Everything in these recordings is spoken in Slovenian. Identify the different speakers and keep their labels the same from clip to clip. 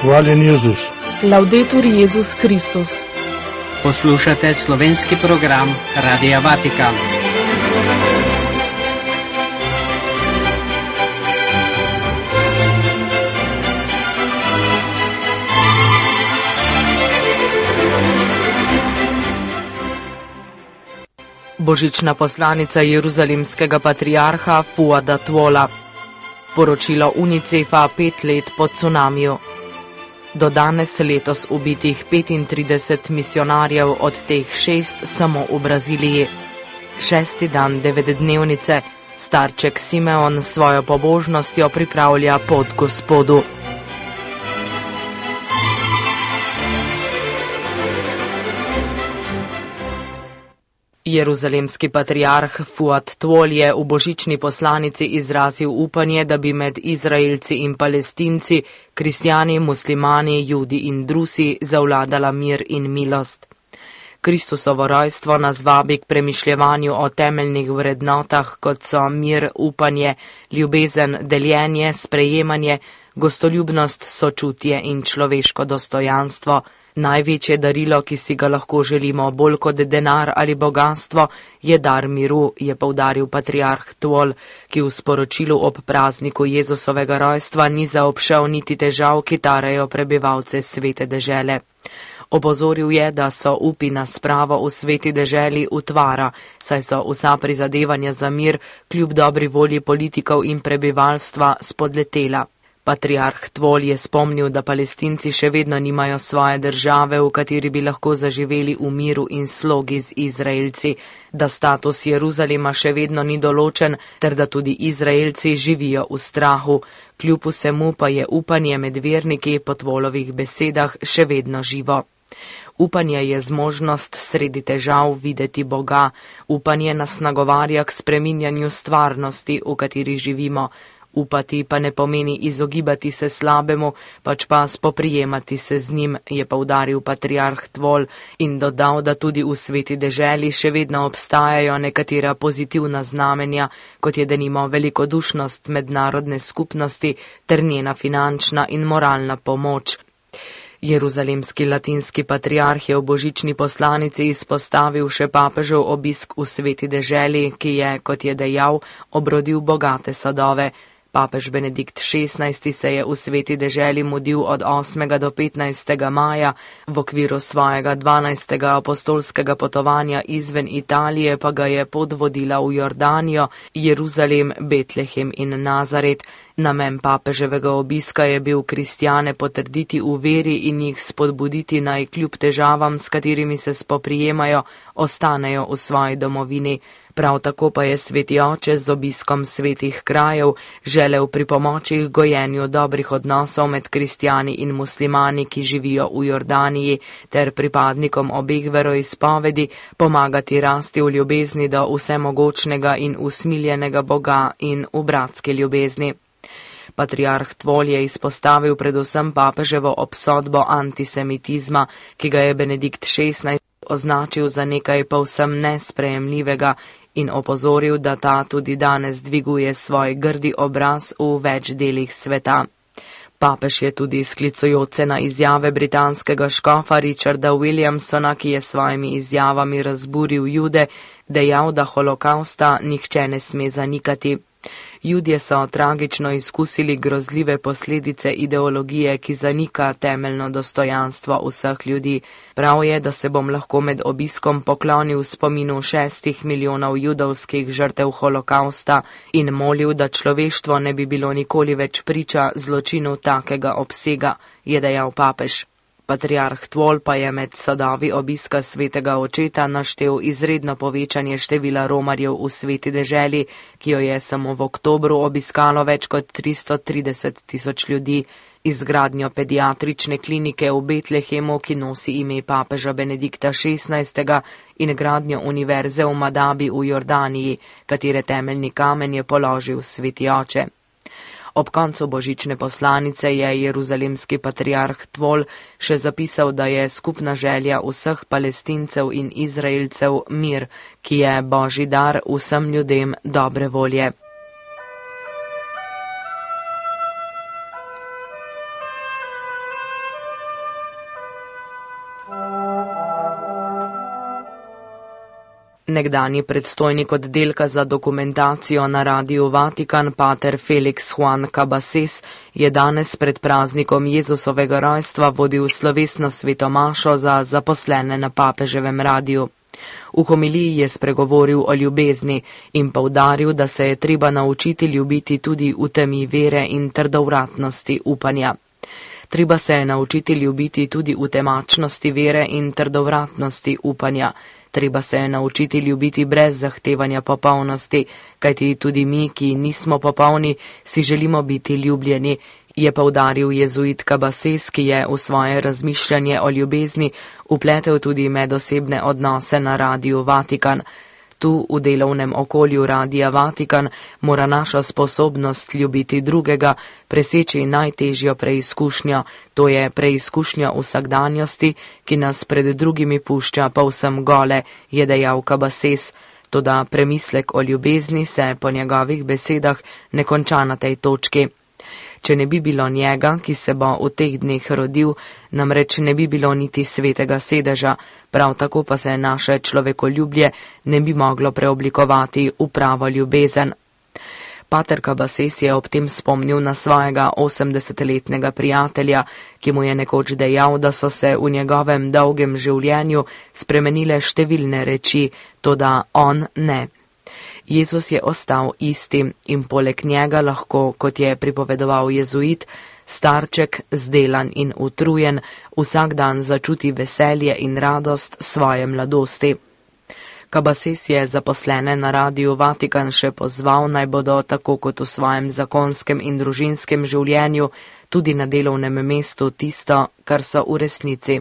Speaker 1: Hvaljen Jezus.
Speaker 2: Laudetur Jezus Kristus.
Speaker 3: Poslušate slovenski program Radia Vatikan.
Speaker 2: Božična poslanica jeruzalemskega patriarha Fuada Tvola. Poročilo UNICEF-a 5 let po cunamiju. Do danes letos ubitih 35 misionarjev, od teh 6 samo v Braziliji. 6. dan 9-dnevnice, starček Simeon s svojo pobožnostjo pripravlja pot Gospodu. Jeruzalemski patriarh Fuad Tvol je v božični poslanici izrazil upanje, da bi med Izraelci in Palestinci, kristjani, muslimani, judi in drusi zavladala mir in milost. Kristusovo rojstvo nas vabi k premišljevanju o temeljnih vrednotah, kot so mir, upanje, ljubezen, deljenje, sprejemanje, gostoljubnost, sočutje in človeško dostojanstvo. Največje darilo, ki si ga lahko želimo bolj kot denar ali bogatstvo, je dar miru, je poudaril patriarh Tvol, ki v sporočilu ob prazniku Jezusovega rojstva ni zaobšel niti težav, ki tarejo prebivalce svete dežele. Opozoril je, da so upi na spravo v sveti deželi utvara, saj so vsa prizadevanja za mir kljub dobri volji politikov in prebivalstva spodletela. Patriarh Tvol je spomnil, da Palestinci še vedno nimajo svoje države, v kateri bi lahko zaživeli v miru in slogi z Izraelci, da status Jeruzalema še vedno ni določen, ter da tudi Izraelci živijo v strahu. Kljub vsemu pa je upanje med verniki po Tvolovih besedah še vedno živo. Upanje je zmožnost sredi težav videti Boga. Upanje nas nagovarja k spreminjanju stvarnosti, v kateri živimo. Upati pa ne pomeni izogibati se slabemu, pač pa spoprijemati se z njim, je poudaril patriarh Tvol in dodal, da tudi v sveti deželi še vedno obstajajo nekatera pozitivna znamenja, kot je denimo velikodušnost mednarodne skupnosti ter njena finančna in moralna pomoč. Jeruzalemski latinski patriarh je v božični poslanici izpostavil še papežev obisk v sveti deželi, ki je, kot je dejal, obrodil bogate sadove. Papež Benedikt XVI se je v sveti deželi mudil od 8. do 15. maja, v okviru svojega 12. apostolskega potovanja izven Italije pa ga je pot vodila v Jordanijo, Jeruzalem, Betlehem in Nazaret. Namen papeževega obiska je bil kristjane potrditi v veri in jih spodbuditi naj kljub težavam, s katerimi se spoprijemajo, ostanejo v svoji domovini. Prav tako pa je sveti oče z obiskom svetih krajev želel pripomoči k gojenju dobrih odnosov med kristjani in muslimani, ki živijo v Jordaniji, ter pripadnikom obeh veroizpovedi pomagati rasti v ljubezni do vsemogočnega in usmiljenega Boga in v bratski ljubezni. Patriarh Tvol je izpostavil predvsem papeževo obsodbo antisemitizma, ki ga je Benedikt XVI označil za nekaj povsem nesprejemljivega in opozoril, da ta tudi danes dviguje svoj grdi obraz v več delih sveta. Papež je tudi sklicujoč se na izjave britanskega škofa Richarda Williamsona, ki je svojimi izjavami razburil Jude, dejal, da holokausta nihče ne sme zanikati. Judje so tragično izkusili grozljive posledice ideologije, ki zanika temeljno dostojanstvo vseh ljudi. Prav je, da se bom lahko med obiskom poklonil spominu 6 milijonov judovskih žrtev holokausta in molil, da človeštvo ne bi bilo nikoli več priča zločinu takega obsega, je dejal papež. Patriarh Tvol pa je med sadovi obiska svetega očeta naštel izredno povečanje števila romarjev v sveti deželi, ki jo je samo v oktobru obiskalo več kot 330 tisoč ljudi, izgradnjo pediatrične klinike v Betlehemu, ki nosi ime papeža Benedikta XVI, in gradnjo univerze v Madabi v Jordaniji, katere temeljni kamen je položil sveti oče. Ob koncu božične poslanice je jeruzalemski patriarh Tvol še zapisal, da je skupna želja vseh Palestincev in Izraelcev mir, ki je božji dar vsem ljudem dobre volje. Nekdanji predstojnik oddelka za dokumentacijo na Radiu Vatikan, pater Felix Juan Cabasés, je danes pred praznikom Jezusovega rojstva vodil slovesno svetomašo za zaposlene na papeževem radiju. V homiliji je spregovoril o ljubezni in poudaril, da se je treba naučiti ljubiti tudi v temi vere in trdovratnosti upanja. Treba se je naučiti ljubiti tudi v temačnosti vere in trdovratnosti upanja. Treba se je naučiti ljubiti brez zahtevanja popolnosti, kajti tudi mi, ki nismo popolni, si želimo biti ljubljeni, je poudaril jezuit Cabasés, ki je v svoje razmišljanje o ljubezni upletel tudi medosebne odnose na Radiu Vatikan. Tu, v delovnem okolju Radia Vatikan, mora naša sposobnost ljubiti drugega preseči najtežjo preizkušnjo, to je preizkušnja vsakdanjosti, ki nas pred drugimi pušča povsem gole, je dejal Cabasés. Toda premislek o ljubezni se po njegovih besedah ne konča na tej točki. Če ne bi bilo njega, ki se bo v teh dneh rodil, namreč ne bi bilo niti svetega sedeža, prav tako pa se naše človekoljublje ne bi moglo preoblikovati v pravo ljubezen. Pater Cabasés je ob tem spomnil na svojega 80-letnega prijatelja, ki mu je nekoč dejal, da so se v njegovem dolgem življenju spremenile številne reči, toda on ne. Jezus je ostal isti in poleg njega lahko, kot je pripovedoval jezuit, starček, zdelan in utrujen, vsak dan začuti veselje in radost svoje mladosti. Cabasés je zaposlene na Radiu Vatikan še pozval, naj bodo tako kot v svojem zakonskem in družinskem življenju tudi na delovnem mestu tisto, kar so v resnici.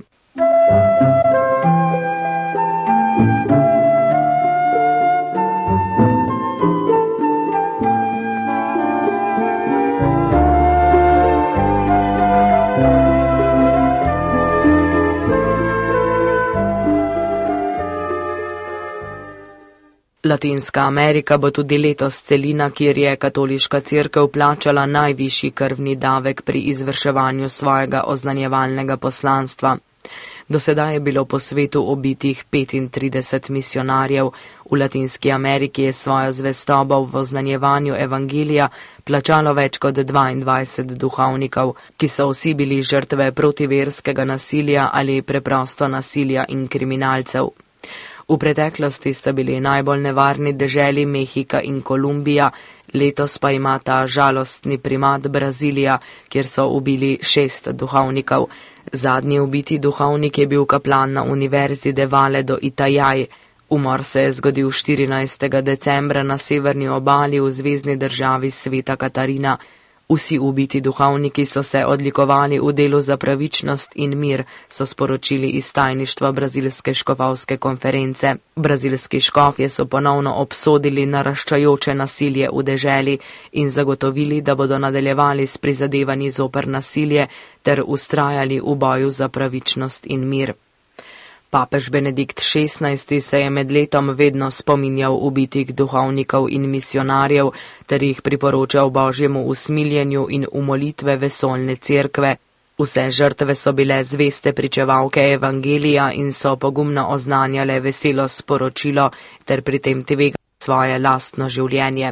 Speaker 2: Latinska Amerika bo tudi letos celina, kjer je katoliška cerkev plačala najvišji krvni davek pri izvrševanju svojega oznanjevalnega poslanstva. Do sedaj je bilo po svetu ubitih 35 misionarjev. V Latinski Ameriki je svojo zvestobo v oznanjevanju evangelija plačalo več kot 22 duhovnikov, ki so vsi bili žrtve protiverskega nasilja ali preprosto nasilja in kriminalcev. V preteklosti sta bili najbolj nevarni deželi Mehika in Kolumbija, letos pa ima ta žalostni primat Brazilija, kjer so ubili 6 duhovnikov. Zadnji ubiti duhovnik je bil kaplan na Univerzi de Valle do Itajaj. Umor se je zgodil 14. decembra na severni obali v zvezni državi Sveta Katarina. Vsi ubiti duhovniki so se odlikovali v delu za pravičnost in mir, so sporočili iz tajništva Brazilske škofovske konference. Brazilski škofje so ponovno obsodili naraščajoče nasilje v deželi in zagotovili, da bodo nadaljevali s prizadevanji zoper nasilje ter ustrajali v boju za pravičnost in mir. Papež Benedikt XVI se je med letom vedno spominjal ubitih duhovnikov in misionarjev ter jih priporočal Božjemu usmiljenju in v molitve vesoljne cerkve. Vse žrtve so bile zveste pričevalke evangelija in so pogumno oznanjale veselo sporočilo ter pri tem tvegale svoje lastno življenje.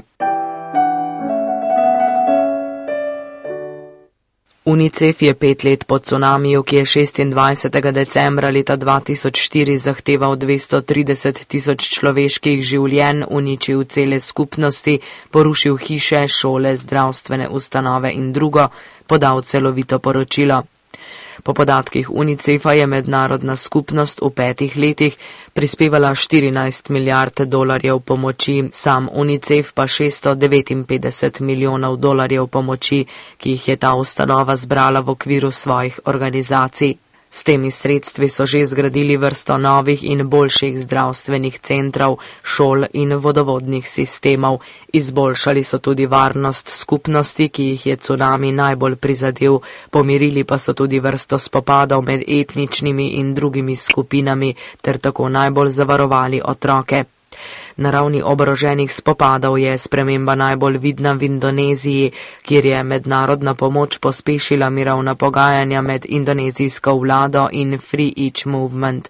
Speaker 2: UNICEF je 5 let po cunamiju, ki je 26. decembra leta 2004 zahteval 230 tisoč človeških življenj, uničil cele skupnosti, porušil hiše, šole, zdravstvene ustanove in drugo, podal celovito poročilo. Po podatkih UNICEF-a je mednarodna skupnost v 5 letih prispevala 14 milijard dolarjev pomoči, sam UNICEF pa 659 milijonov dolarjev pomoči, ki jih je ta ustanova zbrala v okviru svojih organizacij. S temi sredstvi so že zgradili vrsto novih in boljših zdravstvenih centrov, šol in vodovodnih sistemov. Izboljšali so tudi varnost skupnosti, ki jih je cunami najbolj prizadel, pomirili pa so tudi vrsto spopadov med etničnimi in drugimi skupinami ter tako najbolj zavarovali otroke. Na ravni oboroženih spopadov je sprememba najbolj vidna v Indoneziji, kjer je mednarodna pomoč pospešila mirovna pogajanja med indonezijsko vlado in Free Each Movement,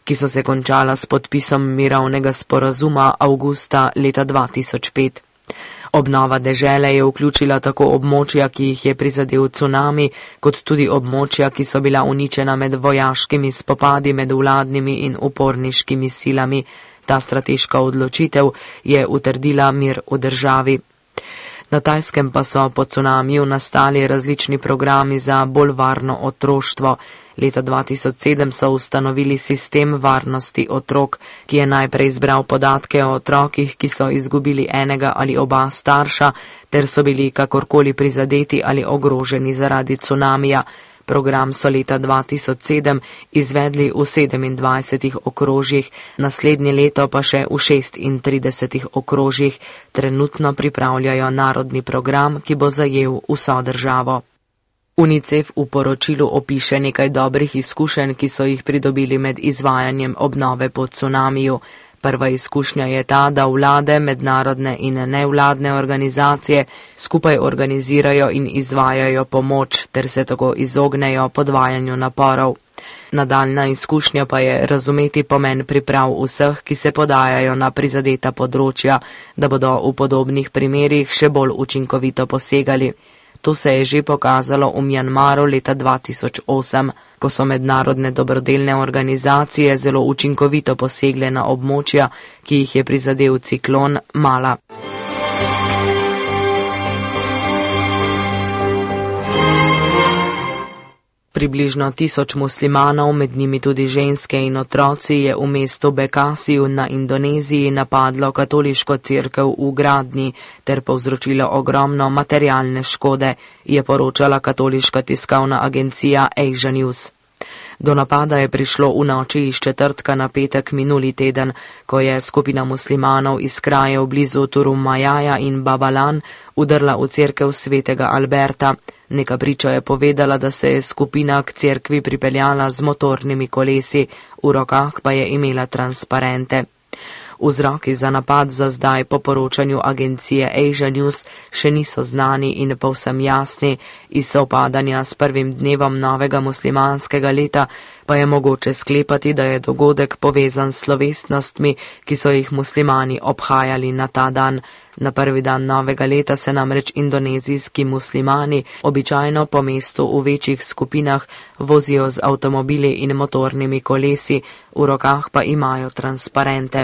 Speaker 2: ki so se končala s podpisom mirovnega sporazuma avgusta leta 2005. Obnova dežele je vključila tako območja, ki jih je prizadel cunami, kot tudi območja, ki so bila uničena med vojaškimi spopadi med vladnimi in uporniškimi silami. Ta strateška odločitev je utrdila mir v državi. Na Tajskem pa so po cunamiju nastali različni programi za bolj varno otroštvo. Leta 2007 so ustanovili sistem varnosti otrok, ki je najprej zbral podatke o otrokih, ki so izgubili enega ali oba starša, ter so bili kakorkoli prizadeti ali ogroženi zaradi cunamija. Program so leta 2007 izvedli v 27 okrožjih, naslednje leto pa še v 36 okrožjih. Trenutno pripravljajo narodni program, ki bo zajel vso državo. UNICEF v poročilu opiše nekaj dobrih izkušenj, ki so jih pridobili med izvajanjem obnove po cunamiju. Prva izkušnja je ta, da vlade, mednarodne in nevladne organizacije skupaj organizirajo in izvajajo pomoč, ter se tako izognejo podvajanju naporov. Nadaljna izkušnja pa je razumeti pomen priprav vseh, ki se podajajo na prizadeta področja, da bodo v podobnih primerih še bolj učinkovito posegali. To se je že pokazalo v Mjanmaru leta 2008, ko so mednarodne dobrodelne organizacije zelo učinkovito posegle na območja, ki jih je prizadel ciklon Mala. Približno 1000 muslimanov, med njimi tudi ženske in otroci, je v mestu Bekasiju na Indoneziji napadlo katoliško cerkev v gradnji ter povzročilo ogromno materialne škode, je poročala katoliška tiskovna agencija Asia News. Do napada je prišlo v noči iz četrtka na petek minuli teden, ko je skupina muslimanov iz krajev blizu Turumajaja in Babalan udrla v cerkev svetega Alberta. Neka priča je povedala, da se je skupina k cerkvi pripeljala z motornimi kolesi, v rokah pa je imela transparente. Vzroki za napad za zdaj po poročanju agencije Asia News še niso znani in povsem jasni. Iz sovpadanja s prvim dnevom novega muslimanskega leta pa je mogoče sklepati, da je dogodek povezan s slovesnostmi, ki so jih muslimani obhajali na ta dan. Na prvi dan novega leta se namreč indonezijski muslimani običajno po mestu v večjih skupinah vozijo z avtomobili in motornimi kolesi, v rokah pa imajo transparente.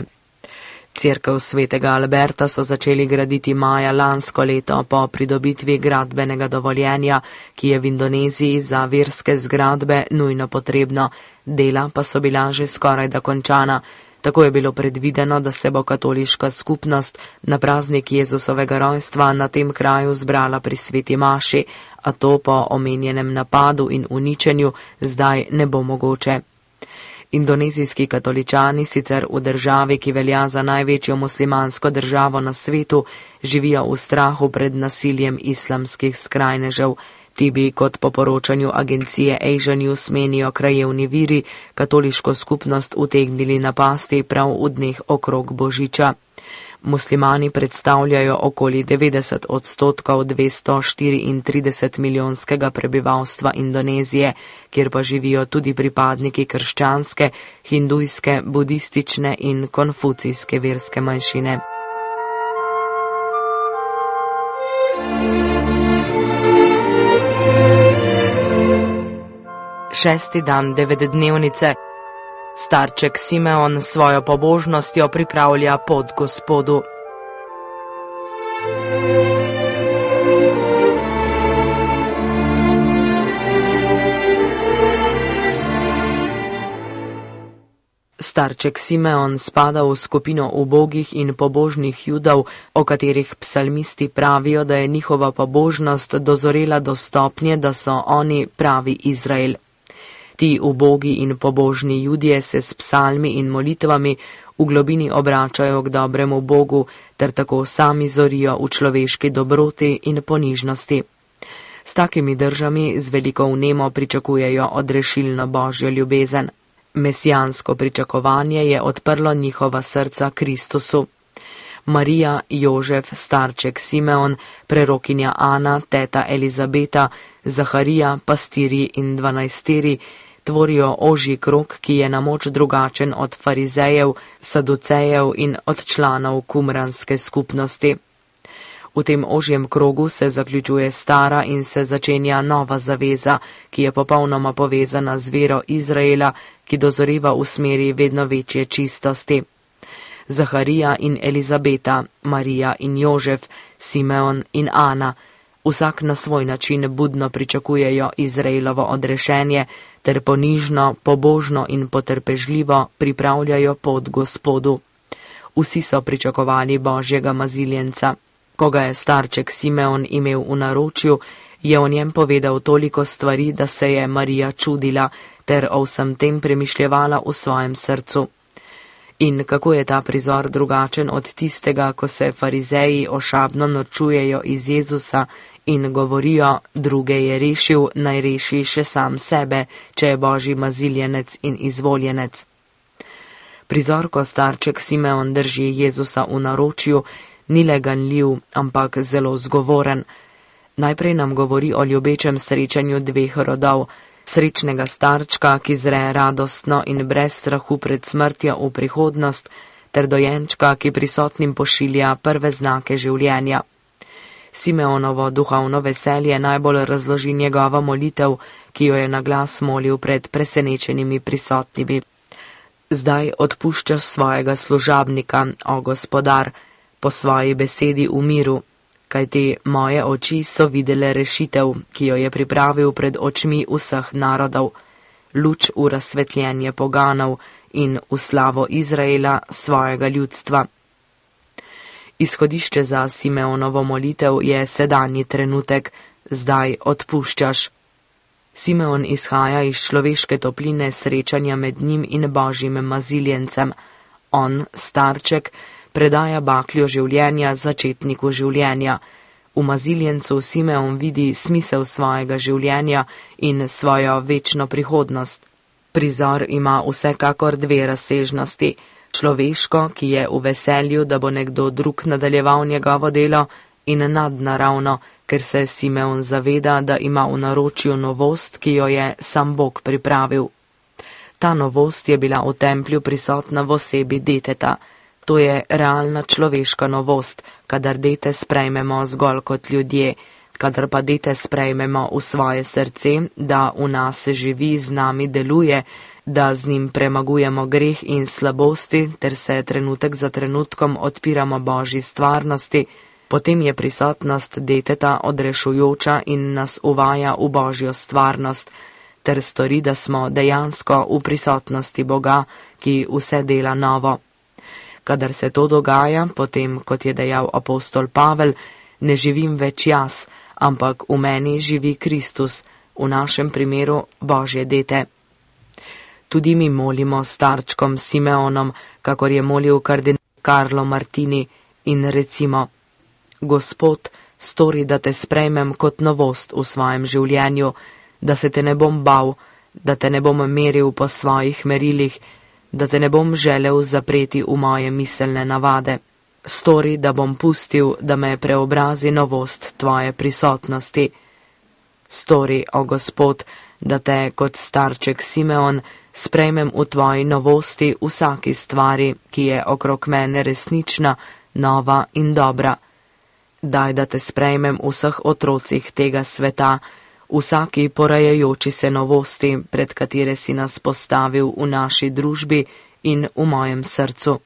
Speaker 2: Cerkev svetega Alberta so začeli graditi maja lansko leto po pridobitvi gradbenega dovoljenja, ki je v Indoneziji za verske zgradbe nujno potrebno. Dela pa so bila že skoraj da končana. Tako je bilo predvideno, da se bo katoliška skupnost na praznik Jezusovega rojstva na tem kraju zbrala pri sveti maši, a to po omenjenem napadu in uničenju zdaj ne bo mogoče. Indonezijski katoličani sicer v državi, ki velja za največjo muslimansko državo na svetu, živijo v strahu pred nasiljem islamskih skrajnežev. Ti bi, kot po poročanju agencije Asia News menijo krajevni viri, katoliško skupnost utegnili napasti prav v dneh okrog Božiča. Muslimani predstavljajo okoli 90% 234 milijonskega prebivalstva Indonezije, kjer pa živijo tudi pripadniki krščanske, hindujske, budistične in konfucijske verske manjšine. Šesti dan 9-dnevnice. Starček Simeon s svojo pobožnostjo pripravlja pot Gospodu. Starček Simeon spada v skupino ubogih in pobožnih Judov, o katerih psalmisti pravijo, da je njihova pobožnost dozorela do stopnje, da so oni pravi Izrael. Ti ubogi in pobožni Judje se s psalmi in molitvami v globini obračajo k dobremu Bogu, ter tako sami zorijo v človeški dobroti in ponižnosti. S takimi držami z veliko vnemo pričakujejo odrešilno Božjo ljubezen. Mesijansko pričakovanje je odprlo njihova srca Kristusu. Marija, Jožef, starček Simeon, prerokinja Ana, teta Elizabeta, Zaharija, pastirji in 12, tvorijo ožji krog, ki je na moč drugačen od farizejev, saducejev in od članov kumranske skupnosti. V tem ožjem krogu se zaključuje stara in se začenja nova zaveza, ki je popolnoma povezana z vero Izraela, ki dozoreva v smeri vedno večje čistosti. Zaharija in Elizabeta, Marija in Jožef, Simeon in Ana, vsak na svoj način budno pričakujejo Izraelovo odrešenje ter ponižno, pobožno in potrpežljivo pripravljajo pot Gospodu. Vsi so pričakovali Božjega maziljenca. Ko ga je starček Simeon imel v naročju, je o njem povedal toliko stvari, da se je Marija čudila ter o vsem tem premišljevala v svojem srcu. In kako je ta prizor drugačen od tistega, ko se farizeji ošabno norčujejo iz Jezusa in govorijo, druge je rešil, naj reši še sam sebe, če je Božji maziljenec in izvoljenec. Prizor, ko starček Simeon drži Jezusa v naročju, ni le ganljiv, ampak zelo zgovoren. Najprej nam govori o ljubečem srečanju dveh rodov, srečnega starčka, ki zre radostno in brez strahu pred smrtjo v prihodnost, ter dojenčka, ki prisotnim pošilja prve znake življenja. Simeonovo duhovno veselje najbolj razloži njegova molitev, ki jo je na glas molil pred presenečenimi prisotnimi. Zdaj odpuščaš svojega služabnika, o Gospodar, po svoji besedi v miru, kajti moje oči so videle rešitev, ki jo je pripravil pred očmi vseh narodov, luč v razsvetljenje poganov in v slavo Izraela, svojega ljudstva. Izhodišče za Simeonovo molitev je sedanji trenutek, zdaj odpuščaš. Simeon izhaja iz človeške topline srečanja med njim in Božjim maziljencem. On, starček, predaja bakljo življenja začetniku življenja. V maziljencu Simeon vidi smisel svojega življenja in svojo večno prihodnost. Prizor ima vsekakor dve razsežnosti. Človeško, ki je v veselju, da bo nekdo drug nadaljeval njegovo delo, in nadnaravno, ker se Simeon zaveda, da ima v naročju novost, ki jo je sam Bog pripravil. Ta novost je bila v templju prisotna v osebi deteta. To je realna človeška novost, kadar dete sprejmemo zgolj kot ljudje, kadar pa dete sprejmemo v svoje srce, da v nas živi, z nami deluje, da z njim premagujemo greh in slabosti, ter se trenutek za trenutkom odpiramo Božji stvarnosti, potem je prisotnost deteta odrešujoča in nas uvaja v Božjo stvarnost, ter stori, da smo dejansko v prisotnosti Boga, ki vse dela novo. Kadar se to dogaja, potem, kot je dejal apostol Pavel, ne živim več jaz, ampak v meni živi Kristus, v našem primeru Božje dete. Tudi mi molimo starčkom Simeonom, kakor je molil kardinal Carlo Martini, in recimo: Gospod, stori, da te sprejmem kot novost v svojem življenju, da se te ne bom bal, da te ne bom meril po svojih merilih, da te ne bom želel zapreti v moje miselne navade. Stori, da bom pustil, da me preobrazi novost tvoje prisotnosti. Stori, o Gospod, da te kot starček Simeon sprejmem v tvoji novosti vsaki stvari, ki je okrog mene resnična, nova in dobra. Daj, da te sprejmem v vseh otrocih tega sveta, vsaki porajajoči se novosti, pred katere si nas postavil v naši družbi in v mojem srcu.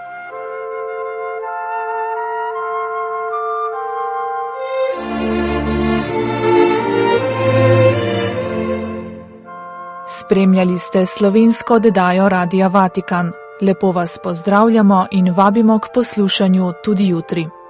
Speaker 1: Spremljali ste slovensko oddajo Radia Vatikan. Lepo vas pozdravljamo in vabimo k poslušanju tudi jutri.